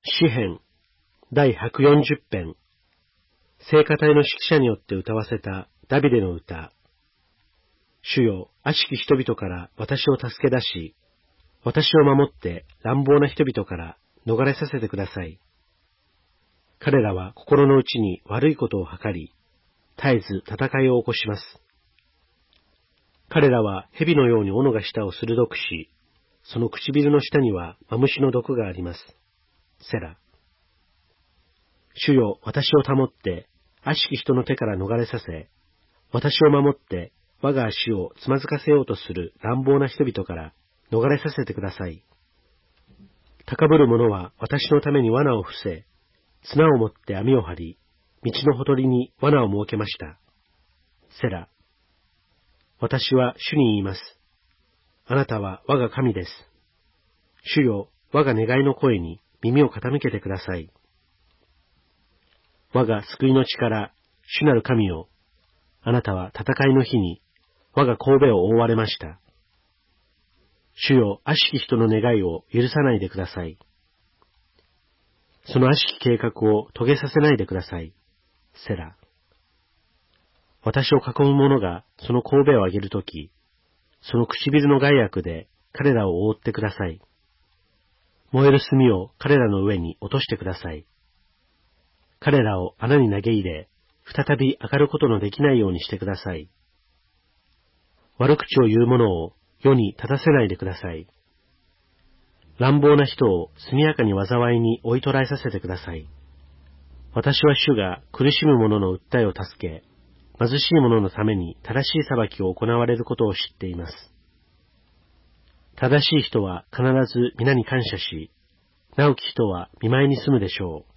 詩編第140編、聖歌隊の指揮者によって歌わせたダビデの歌。主よ、悪しき人々から私を助け出し、私を守って乱暴な人々から逃れさせてください。彼らは心の内に悪いことを図り、絶えず戦いを起こします。彼らは蛇のように斧が舌を鋭くし、その唇の下にはマムシの毒があります。セラ。主よ、私を保って、悪しき人の手から逃れさせ、私を守って、我が足をつまずかせようとする乱暴な人々から逃れさせてください。高ぶる者は私のために罠を伏せ、綱を持って網を張り、道のほとりに罠を設けました。セラ。私は主に言います。あなたは我が神です。主よ、我が願いの声に耳を傾けてください。我が救いの力、主なる神よ、あなたは戦いの日に我が頭を覆われました。主よ、悪しき人の願いを許さないでください。その悪しき計画を遂げさせないでください。セラ。私を囲む者がその頭を上げるとき、その唇の害悪で彼らを覆ってください。燃える炭を彼らの上に落としてください。彼らを穴に投げ入れ、再び上がることのできないようにしてください。悪口を言う者を世に立たせないでください。乱暴な人を速やかに災いに追い捕らえさせてください。私は主が苦しむ者の訴えを助け、貧しい者のために正しい裁きを行われることを知っています。正しい人は必ず皆に感謝し、直き人は見舞いに住むでしょう。